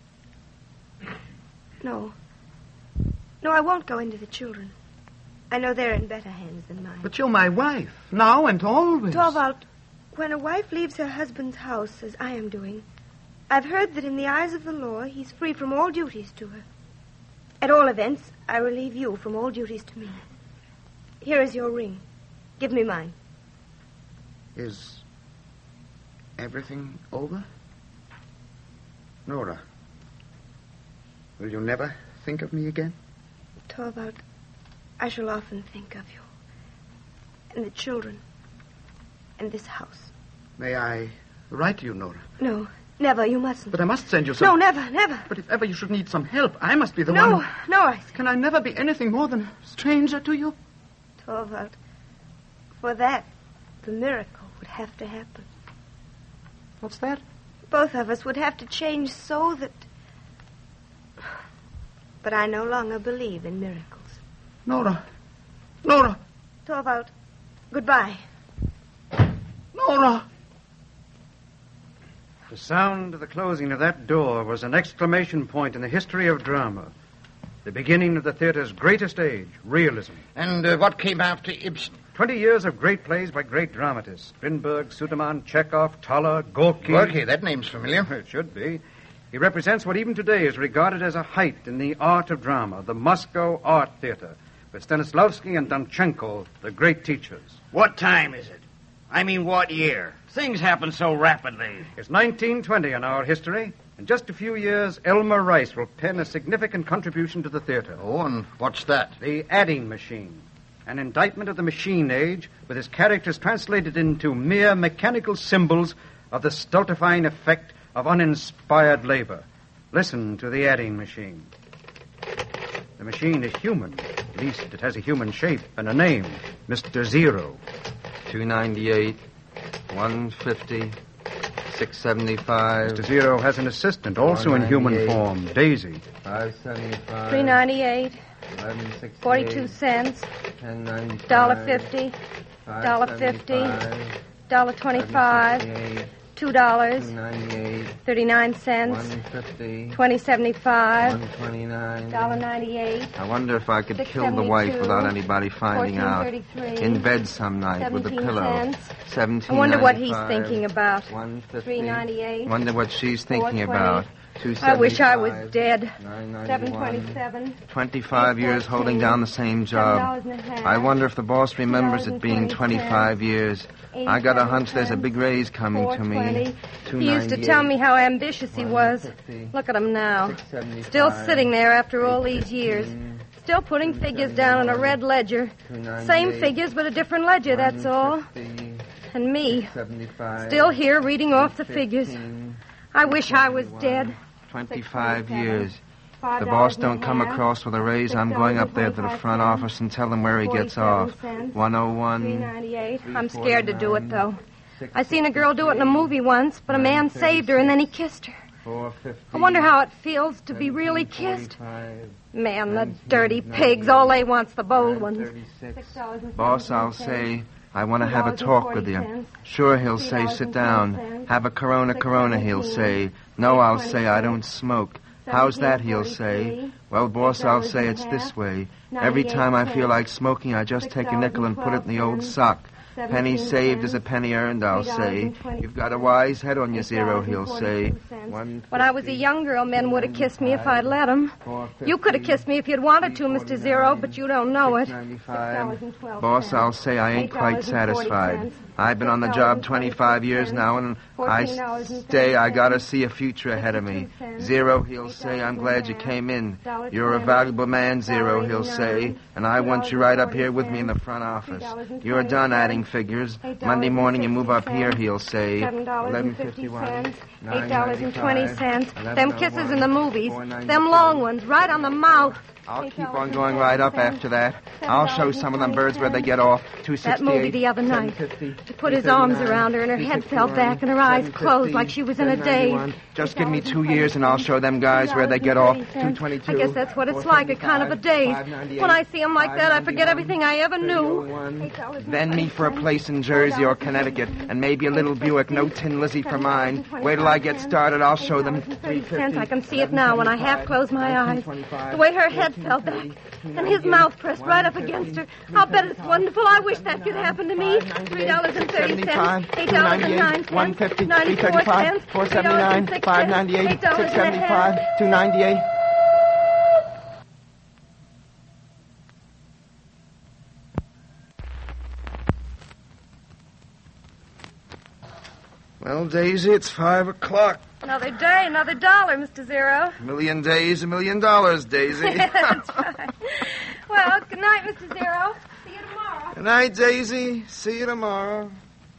No. No, I won't go into the children. I know they're in better hands than mine. But you're my wife, now and always. Torvald, when a wife leaves her husband's house, as I am doing, I've heard that in the eyes of the law, he's free from all duties to her. At all events, I relieve you from all duties to me. Here is your ring. Give me mine. Is everything over? Nora, will you never think of me again? Torvald, I shall often think of you. And the children. And this house. May I write to you, Nora? No, never. You mustn't. But I must send you some... No, never, never. But if ever you should need some help, I must be the no, one... No, no, I... Can I never be anything more than a stranger to you? Torvald, for that, the miracle would have to happen. What's that? Both of us would have to change so that... But I no longer believe in miracles. Nora. Nora. Torvald, goodbye. Nora. The sound of the closing of that door was an exclamation point in the history of drama. The beginning of the theater's greatest age, realism. And uh, what came after Ibsen? Twenty years of great plays by great dramatists. Strindberg, Sudermann, Chekhov, Toller, Gorky. Gorky, that name's familiar. It should be. He represents what even today is regarded as a height in the art of drama, the Moscow Art Theater, with Stanislavski and Danchenko, the great teachers. What time is it? I mean, what year? Things happen so rapidly. It's nineteen twenty in our history. In just a few years, Elmer Rice will pen a significant contribution to the theater. Oh, and what's that? The adding machine. An indictment of the machine age, with his characters translated into mere mechanical symbols of the stultifying effect of uninspired labor. Listen to the adding machine. The machine is human. At least it has a human shape and a name. Mister Zero. two ninety-eight, one fifty, six seventy-five. Mister Zero has an assistant, also in human form, Daisy. five seventy-five. three ninety-eight. eleven sixty-eight. forty-two cents. ten ninety-five. Dollar fifty. Dollar fifty. Dollar twenty-five. Two dollars. two ninety-eight. Thirty-nine cents. one fifty. Twenty seventy-five. one twenty-nine. Dollar ninety-eight. I wonder if I could kill the wife without anybody finding out. In bed some night with a pillow. Seventeen. I wonder what he's thinking about. One fifty. Three ninety-eight. Wonder what she's thinking about. I wish I was dead. Seven twenty-seven. Twenty-five years holding down the same job. I wonder if the boss remembers it being twenty-five years. I got a hunch there's a big raise coming to me. He used to tell me how ambitious he was. Look at him now. Still sitting there after all these years. Still putting figures down on a red ledger. Same figures, but a different ledger, that's all. And me, still here reading off the figures. I wish I was dead. Twenty-five years. The boss don't come across with a raise, I'm going up there to the front office and tell him where he gets off. one oh one. I'm scared to do it, though. I seen a girl do it in a movie once, but a man saved her and then he kissed her. I wonder how it feels to be really kissed. Man, the dirty pigs, all they want's the bold ones. Boss, I'll say, I want to have a talk with you. Sure, he'll say, sit down. Have a Corona, Corona, he'll say. No, I'll say, I don't smoke. How's that, he'll say. Well, boss, I'll say it's this way. Every time I feel like smoking, I just take a nickel and put it in the old sock. Penny saved is a penny earned, I'll say. You've got a wise head on your Zero, he'll say. When I was a young girl, men would have kissed me if I'd let them. You could have kissed me if you'd wanted to, Mister Zero, but you don't know it. Boss, I'll say I ain't quite satisfied. I've been on the job twenty-five years now, and I stay. I gotta see a future ahead of me. Zero, he'll say, I'm glad you came in. You're a valuable man, Zero, he'll say, and I want you right up here with me in the front office. You're done adding counting figures. Monday morning you move up here, he'll say Seven dollars eleven and fifty fifty-one, cents. nine Eight dollars and twenty cents. eleven Them oh kisses one, in the movies. four ninety-five. Them long ones, right on the mouth. I'll keep on going right up after that. I'll show some of them birds where they get off. two That sixty-eight, movie the other night. ten fifty, He put his arms three thirty-nine, around her and her head fell three back and her eyes fifty-one, closed like she was in a ten daze. ninety-one. Just give me two years and I'll show them guys where they get off. two twenty-two. I guess that's what it's like, a kind of a daze. When I see him like that, I forget everything I ever knew. Then me for a place in Jersey or Connecticut, and maybe a little Buick, no Tin Lizzie for mine. Wait till I get started, I'll show them. Thirty cents. I can see it now when I half close my eyes. The way her head fell back, and his mouth pressed right up against her. I'll bet it's wonderful. I wish that could happen to me. Three dollars and thirty cents. Eight dollars and nine cents. one fifty, three Ninety-four thirty-five, cents. four seventy-nine, five ninety-eight, six seventy-five, two ninety-eight. Well, Daisy, it's five o'clock. Another day, another dollar, Mister Zero. A million days, a million dollars, Daisy. That's right. Well, good night, Mister Zero. See you tomorrow. Good night, Daisy. See you tomorrow.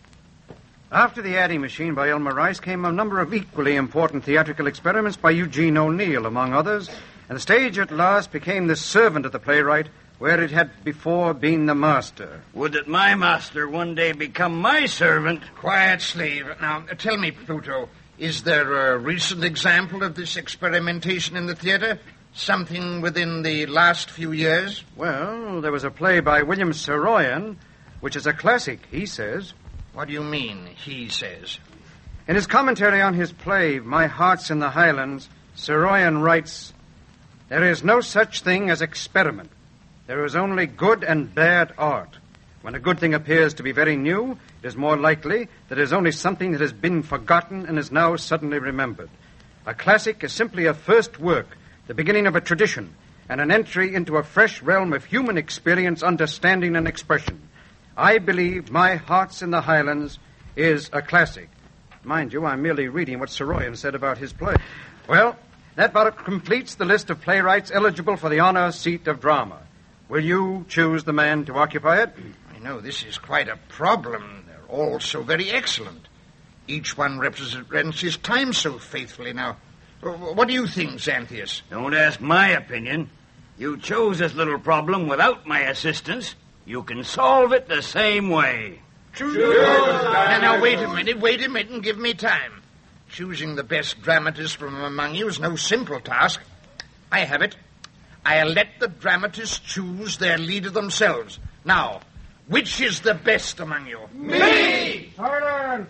After the Addy Machine by Elmer Rice came a number of equally important theatrical experiments by Eugene O'Neill, among others, and the stage at last became the servant of the playwright, where it had before been the master. Would that my master one day become my servant. Quiet, slave. Now, tell me, Pluto, is there a recent example of this experimentation in the theater? Something within the last few years? Well, there was a play by William Saroyan, which is a classic, he says. What do you mean, he says? In his commentary on his play, My Heart's in the Highlands, Saroyan writes, "There is no such thing as experiment. There is only good and bad art. When a good thing appears to be very new, it is more likely that it is only something that has been forgotten and is now suddenly remembered. A classic is simply a first work, the beginning of a tradition, and an entry into a fresh realm of human experience, understanding, and expression. I believe My Heart's in the Highlands is a classic." Mind you, I'm merely reading what Saroyan said about his play. Well, that about completes the list of playwrights eligible for the honor seat of drama. Will you choose the man to occupy it? I know, this is quite a problem. They're all so very excellent. Each one represents his time so faithfully. Now, what do you think, Xanthias? Don't ask my opinion. You chose this little problem without my assistance. You can solve it the same way. Choose. Now, now, wait a minute, wait a minute and give me time. Choosing the best dramatist from among you is no simple task. I have it. I'll let the dramatists choose their leader themselves. Now, which is the best among you? Me! Silence!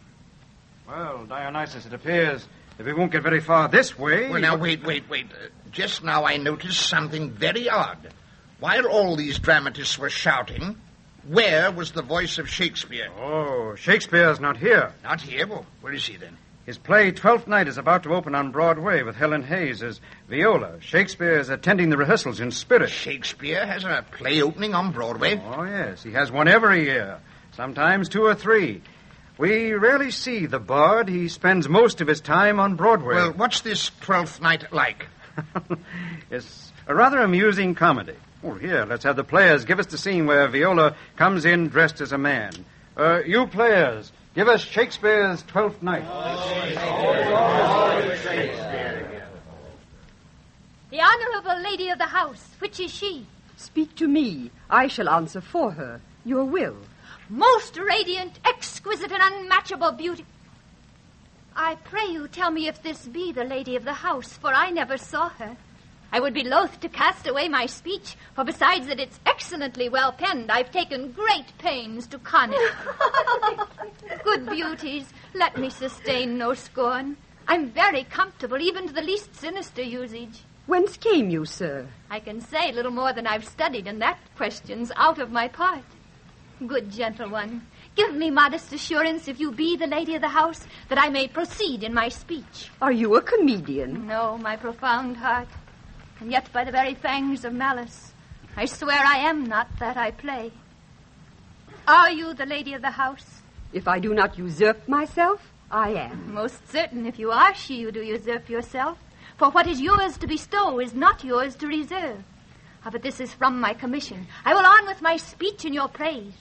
Well, Dionysus, it appears that we won't get very far this way. Well, now, wait, wait, wait. Uh, just now I noticed something very odd. While all these dramatists were shouting, where was the voice of Shakespeare? Oh, Shakespeare's not here. Not here? Well, where is he then? His play, Twelfth Night, is about to open on Broadway with Helen Hayes as Viola. Shakespeare is attending the rehearsals in spirit. Shakespeare has a play opening on Broadway? Oh, yes. He has one every year, sometimes two or three. We rarely see the bard. He spends most of his time on Broadway. Well, what's this Twelfth Night like? It's a rather amusing comedy. Oh, here, let's have the players give us the scene where Viola comes in dressed as a man. Uh, you players, give us Shakespeare's Twelfth Night. The Honorable Lady of the House, which is she? Speak to me. I shall answer for her. Your will. Most radiant, exquisite, and unmatchable beauty. I pray you tell me if this be the Lady of the House, for I never saw her. I would be loath to cast away my speech, for besides that it's excellently well penned, I've taken great pains to con it. Good beauties, let me sustain no scorn. I'm very comfortable, even to the least sinister usage. Whence came you, sir? I can say little more than I've studied, and that question's out of my part. Good gentle one, give me modest assurance, if you be the lady of the house, that I may proceed in my speech. Are you a comedian? No, my profound heart. And yet by the very fangs of malice, I swear I am not that I play. Are you the lady of the house? If I do not usurp myself, I am. Most certain, if you are she, you do usurp yourself. For what is yours to bestow is not yours to reserve. Ah, but this is from my commission. I will on with my speech in your praise.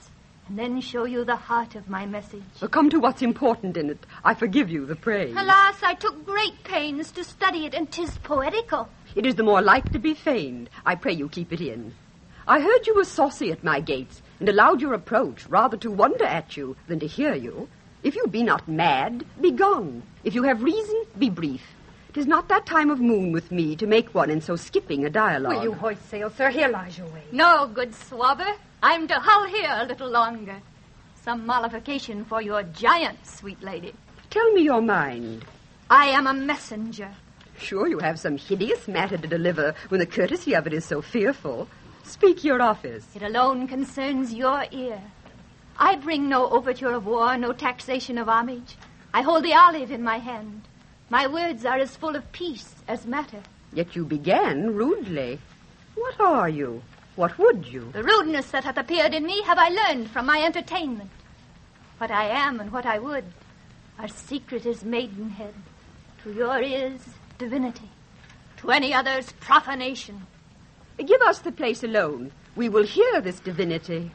and then show you the heart of my message. Well, come to what's important in it. I forgive you the praise. Alas, I took great pains to study it, and 'tis poetical. It is the more like to be feigned. I pray you keep it in. I heard you were saucy at my gates, and allowed your approach rather to wonder at you than to hear you. If you be not mad, be gone. If you have reason, be brief. 'Tis not that time of moon with me to make one in so skipping a dialogue. Will you hoist sail, sir? Here lies your way. No, good swabber. I'm to hull here a little longer. Some mollification for your giant, sweet lady. Tell me your mind. I am a messenger. Sure you have some hideous matter to deliver when the courtesy of it is so fearful. Speak your office. It alone concerns your ear. I bring no overture of war, no taxation of homage. I hold the olive in my hand. My words are as full of peace as matter. Yet you began rudely. What are you? What would you? The rudeness that hath appeared in me have I learned from my entertainment. What I am and what I would are secret as maidenhead. To your ears, divinity. To any other's, profanation. Give us the place alone. We will hear this divinity.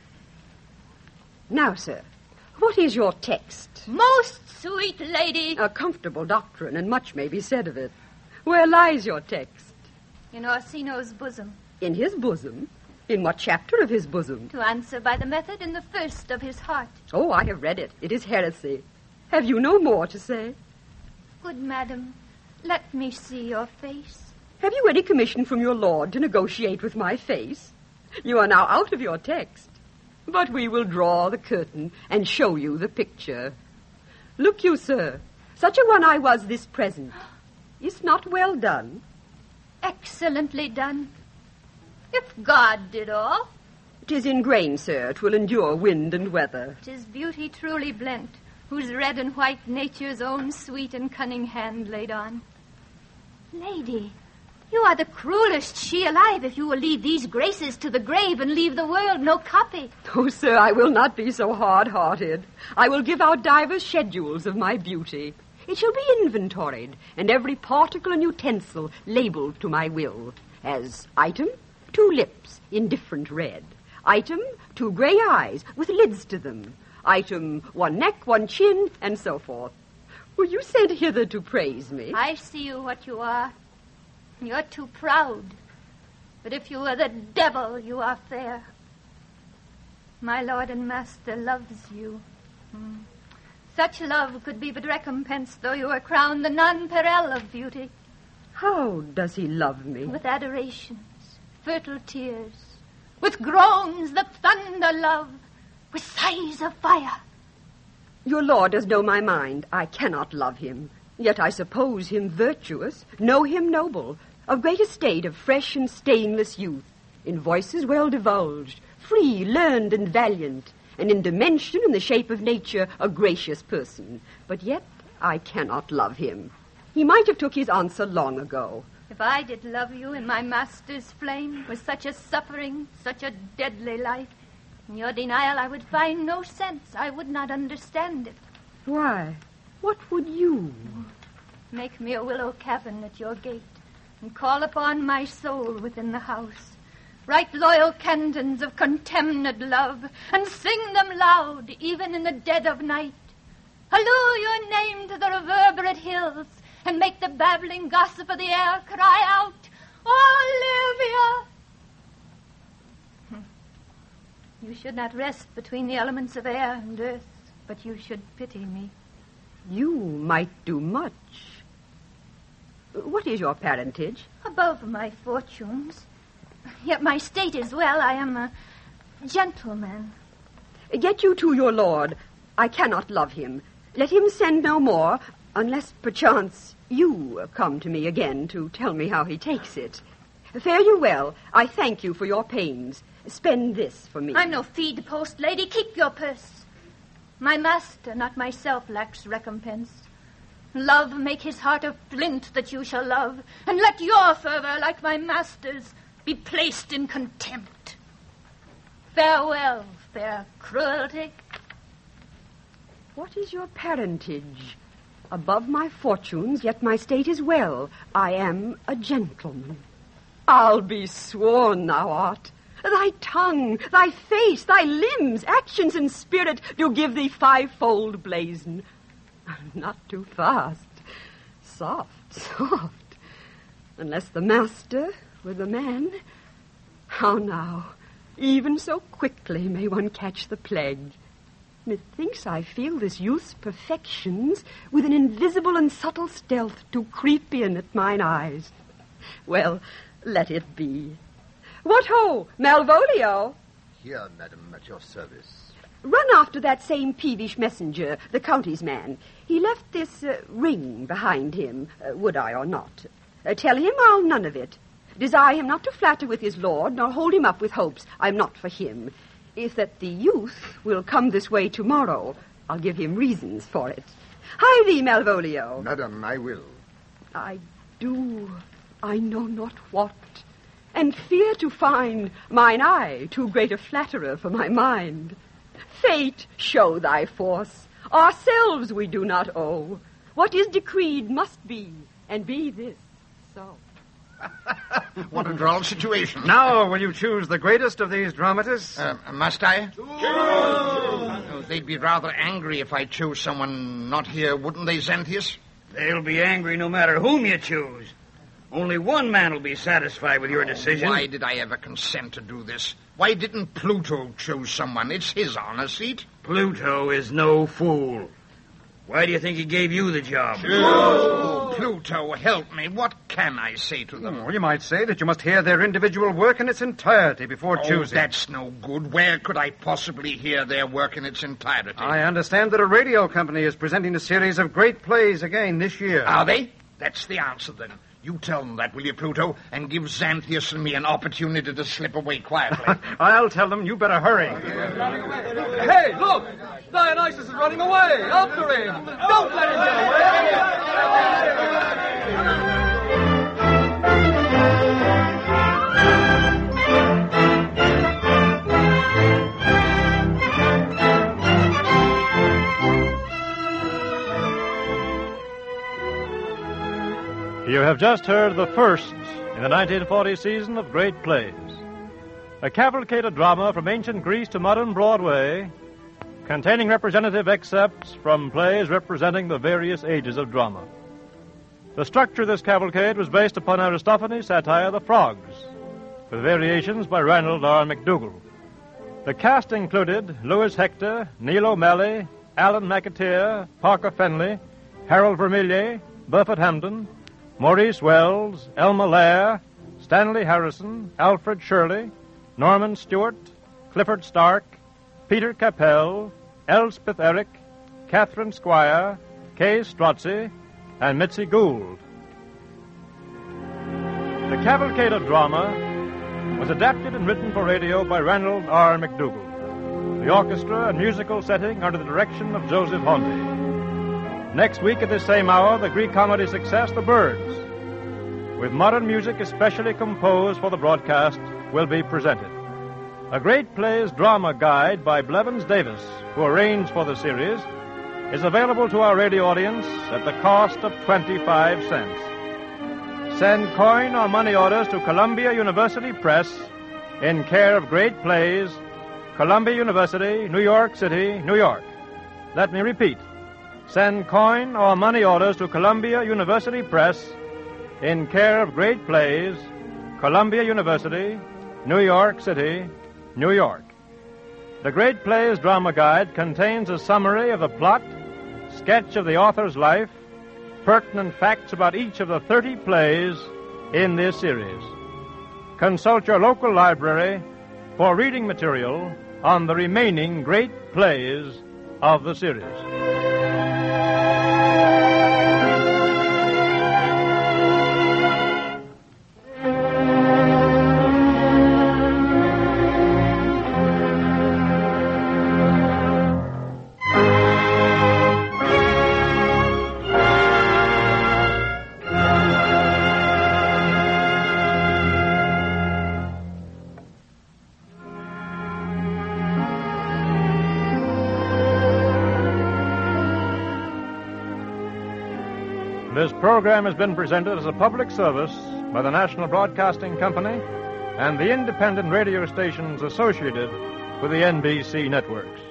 Now, sir, what is your text? Most sweet lady. A comfortable doctrine, and much may be said of it. Where lies your text? In Orsino's bosom. In his bosom? In what chapter of his bosom? To answer by the method in the first of his heart. Oh, I have read it. It is heresy. Have you no more to say? Good madam, let me see your face. Have you any commission from your lord to negotiate with my face? You are now out of your text. But we will draw the curtain and show you the picture. Look you, sir, such a one I was this present. Is not well done? Excellently done. If God did all. 'Tis in grain, sir. 'Twill endure wind and weather. 'Tis beauty truly blent, whose red and white nature's own sweet and cunning hand laid on. Lady, you are the cruelest she alive if you will leave these graces to the grave and leave the world no copy. Oh, sir, I will not be so hard-hearted. I will give out divers schedules of my beauty. It shall be inventoried, and every particle and utensil labeled to my will. As item, two lips, indifferent red. Item, two gray eyes with lids to them. Item, one neck, one chin, and so forth. Were you sent hither to praise me? I see you what you are. You're too proud. But if you were the devil, you are fair. My lord and master loves you. Hmm. Such love could be but recompense, though you were crowned the nonpareil of beauty. How does he love me? With adorations, fertile tears, with groans that thunder love, with sighs of fire. Your lord does know my mind. I cannot love him. Yet I suppose him virtuous, know him noble, of great estate, of fresh and stainless youth, in voices well divulged, free, learned, and valiant, and in dimension and the shape of nature a gracious person. But yet I cannot love him. He might have took his answer long ago. If I did love you in my master's flame, with such a suffering, such a deadly life, in your denial I would find no sense. I would not understand it. Why? What would you? Make me a willow cabin at your gate, and call upon my soul within the house. Write loyal cantons of contemned love, and sing them loud, even in the dead of night. Halloo your name to the reverberate hills, and make the babbling gossip of the air cry out, Olivia! You should not rest between the elements of air and earth, but you should pity me. You might do much. What is your parentage? Above my fortunes. Yet my state is well. I am a gentleman. Get you to your lord. I cannot love him. Let him send no more, unless perchance you come to me again to tell me how he takes it. Fare you well. I thank you for your pains. Spend this for me. I'm no feed post, lady. Keep your purse. My master, not myself, lacks recompense. Love make his heart of flint that you shall love, and let your fervor, like my master's, be placed in contempt. Farewell, fair cruelty. What is your parentage? Above my fortunes, yet my state is well. I am a gentleman. I'll be sworn thou art. Thy tongue, thy face, thy limbs, actions and spirit do give thee fivefold blazon. Not too fast. Soft, soft. Unless the master were the man. How now? Even so quickly may one catch the plague. Methinks I feel this youth's perfections with an invisible and subtle stealth to creep in at mine eyes. Well, let it be. What ho, Malvolio? Here, madam, at your service. Run after that same peevish messenger, the county's man. He left this uh, ring behind him, uh, would I or not. Uh, tell him I'll none of it. Desire him not to flatter with his lord, nor hold him up with hopes. I'm not for him. If that the youth will come this way tomorrow, I'll give him reasons for it. Hie thee, Malvolio. Madam, I will. I do, I know not what, and fear to find mine eye too great a flatterer for my mind. Fate, show thy force. Ourselves we do not owe. What is decreed must be, and be this so. What a droll situation. Now, will you choose the greatest of these dramatists? Uh, must I? Oh, they'd be rather angry if I chose someone not here, wouldn't they, Xanthius? They'll be angry no matter whom you choose. Only one man will be satisfied with your decision. Why did I ever consent to do this? Why didn't Pluto choose someone? It's his honor seat. Pluto is no fool. Why do you think he gave you the job? Oh, Pluto, help me. What can I say to them? Well, you might say that you must hear their individual work in its entirety before oh, choosing. That's no good. Where could I possibly hear their work in its entirety? I understand that a radio company is presenting a series of great plays again this year. Are they? That's the answer, then. You tell them that, will you, Pluto, and give Xanthius and me an opportunity to slip away quietly. I'll tell them you better hurry. Hey, look! Dionysus is running away! After him! Don't let him get away! You have just heard the first in the nineteen forty season of Great Plays. A cavalcade drama from ancient Greece to modern Broadway, containing representative excerpts from plays representing the various ages of drama. The structure of this cavalcade was based upon Aristophanes' satire, The Frogs, with variations by Ranald R. McDougall. The cast included Louis Hector, Neil O'Malley, Alan McAteer, Parker Fenley, Harold Vermillier, Burford Hampden, Maurice Wells, Elma Lair, Stanley Harrison, Alfred Shirley, Norman Stewart, Clifford Stark, Peter Capell, Elspeth Eric, Catherine Squire, Kay Strozzi, and Mitzi Gould. The cavalcade of drama was adapted and written for radio by Ranald R. McDougall. The orchestra and musical setting under the direction of Joseph Honti. Next week at this same hour, the Greek comedy success, The Birds, with modern music especially composed for the broadcast, will be presented. A Great Plays drama guide by Blevins Davis, who arranged for the series, is available to our radio audience at the cost of twenty-five cents. Send coin or money orders to Columbia University Press in care of Great Plays, Columbia University, New York City, New York. Let me repeat. Send coin or money orders to Columbia University Press in care of Great Plays, Columbia University, New York City, New York. The Great Plays Drama Guide contains a summary of the plot, sketch of the author's life, pertinent facts about each of the thirty plays in this series. Consult your local library for reading material on the remaining great plays of the series. This program has been presented as a public service by the National Broadcasting Company and the independent radio stations associated with the N B C networks.